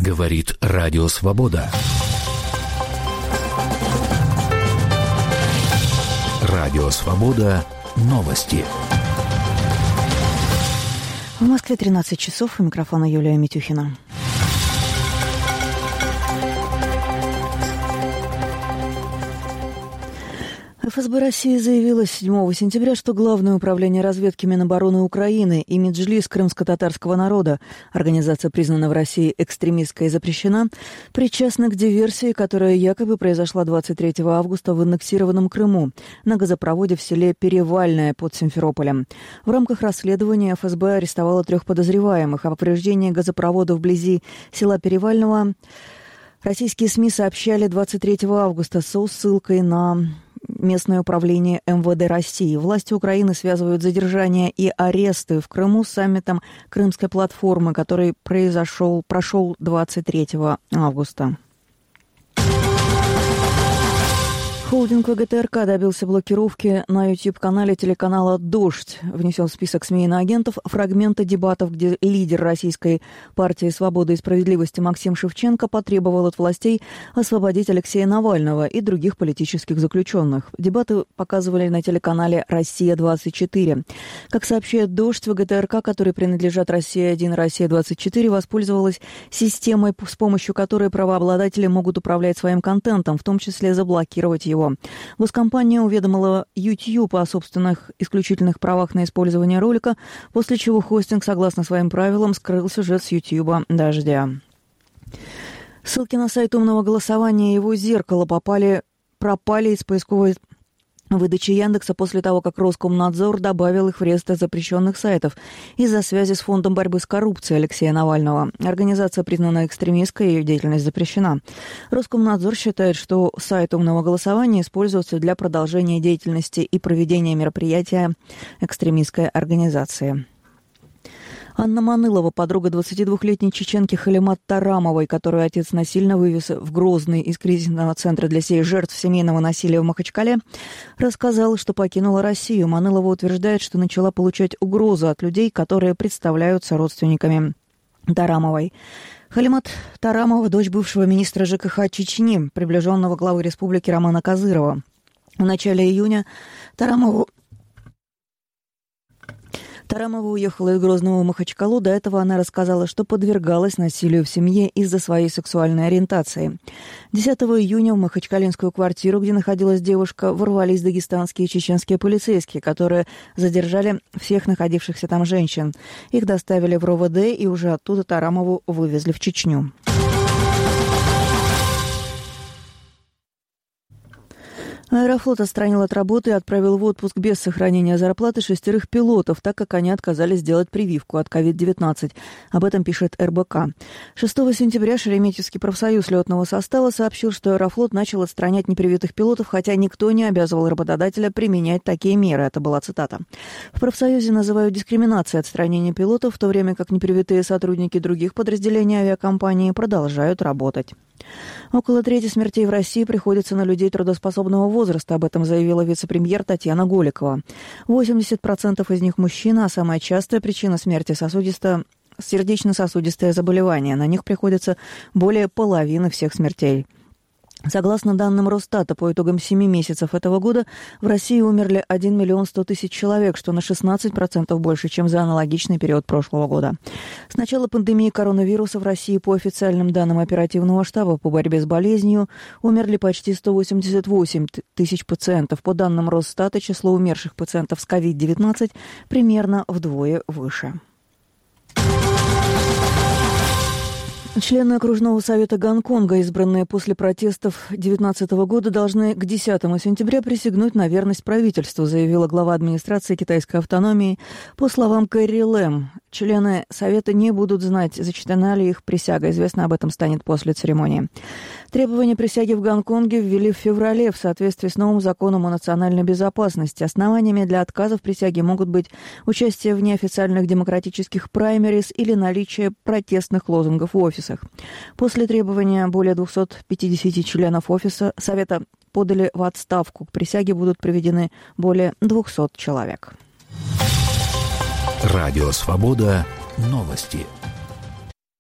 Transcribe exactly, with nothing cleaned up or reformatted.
Говорит Радио Свобода. Радио Свобода. Новости. В Москве тринадцать часов. У микрофона Юлия Митюхина. эф эс бэ России заявила седьмого сентября, что Главное управление разведки Минобороны Украины и Меджлис крымско-татарского народа, организация, признанная в России экстремистской и запрещена, причастны к диверсии, которая якобы произошла двадцать третьего августа в аннексированном Крыму на газопроводе в селе Перевальное под Симферополем. В рамках расследования эф эс бэ арестовала трех подозреваемых. О повреждении газопровода вблизи села Перевального российские СМИ сообщали двадцать третьего августа со ссылкой на местное управление эм вэ дэ России. Власти Украины связывают задержания и аресты в Крыму с саммитом Крымской платформы, который произошел, прошел двадцать третьего августа. Холдинг вэ гэ тэ эр ка добился блокировки на YouTube-канале телеканала «Дождь». Внесен в список СМИ иноагентов фрагменты дебатов, где лидер Российской партии «Свободы и справедливости» Максим Шевченко потребовал от властей освободить Алексея Навального и других политических заключенных. Дебаты показывали на телеканале «Россия-двадцать четыре». Как сообщает «Дождь», вэ гэ тэ эр ка, которые принадлежат «Россия один» и «Россия-двадцать четыре», воспользовалась системой, с помощью которой правообладатели могут управлять своим контентом, в том числе заблокировать его. Госкомпания уведомила YouTube о собственных исключительных правах на использование ролика, после чего хостинг, согласно своим правилам, скрыл сюжет с YouTube «Дождя». Ссылки на сайт умного голосования и его зеркало попали, пропали из поисковой выдачи Яндекса после того, как Роскомнадзор добавил их в реестр запрещенных сайтов из-за связи с Фондом борьбы с коррупцией Алексея Навального. Организация признана экстремистской, ее деятельность запрещена. Роскомнадзор считает, что сайт умного голосования используется для продолжения деятельности и проведения мероприятия экстремистской организации. Анна Манылова, подруга двадцатидвухлетней чеченки Халимат Тарамовой, которую отец насильно вывез в Грозный из кризисного центра для сей жертв семейного насилия в Махачкале, рассказала, что покинула Россию. Манылова утверждает, что начала получать угрозу от людей, которые представляются родственниками Тарамовой. Халимат Тарамова, дочь бывшего министра жэ ка ха Чечни, приближенного главы республики Романа Козырова. В начале июня Тарамову Тарамова уехала из Грозного в Махачкалу. До этого она рассказала, что подвергалась насилию в семье из-за своей сексуальной ориентации. десятого июня в махачкалинскую квартиру, где находилась девушка, ворвались дагестанские и чеченские полицейские, которые задержали всех находившихся там женщин. Их доставили в эр о вэ дэ и уже оттуда Тарамову вывезли в Чечню. Аэрофлот отстранил от работы и отправил в отпуск без сохранения зарплаты шестерых пилотов, так как они отказались сделать прививку от ковид девятнадцать. Об этом пишет эр бэ ка. шестого сентября Шереметьевский профсоюз летного состава сообщил, что Аэрофлот начал отстранять непривитых пилотов, хотя никто не обязывал работодателя применять такие меры. Это была цитата. В профсоюзе называют дискриминацией отстранение пилотов, в то время как непривитые сотрудники других подразделений авиакомпании продолжают работать. Около трети смертей в России приходится на людей трудоспособного возраста. Об этом заявила вице-премьер Татьяна Голикова. восемьдесят процентов из них мужчины, а самая частая причина смерти сосудисто... сердечно-сосудистое заболевание. На них приходится более половины всех смертей. Согласно данным Росстата, по итогам семи месяцев этого года в России умерли один миллион сто тысяч человек, что на шестнадцать процентов больше, чем за аналогичный период прошлого года. С начала пандемии коронавируса в России, по официальным данным оперативного штаба по борьбе с болезнью, умерли почти сто восемьдесят восемь тысяч пациентов. По данным Росстата, число умерших пациентов с ковид девятнадцать примерно вдвое выше. Члены окружного совета Гонконга, избранные после протестов две тысячи девятнадцатого года, должны к десятого сентября присягнуть на верность правительству, заявила глава администрации китайской автономии. По словам Кэрри Лэм, члены совета не будут знать, зачтена ли их присяга. Известно об этом станет после церемонии. Требования присяги в Гонконге ввели в феврале в соответствии с новым законом о национальной безопасности. Основаниями для отказа в присяге могут быть участие в неофициальных демократических праймерис или наличие протестных лозунгов в офисах. После требования более двухсот пятидесяти членов офиса Совета подали в отставку. К присяге будут приведены более двухсот человек. Радио «Свобода». Новости.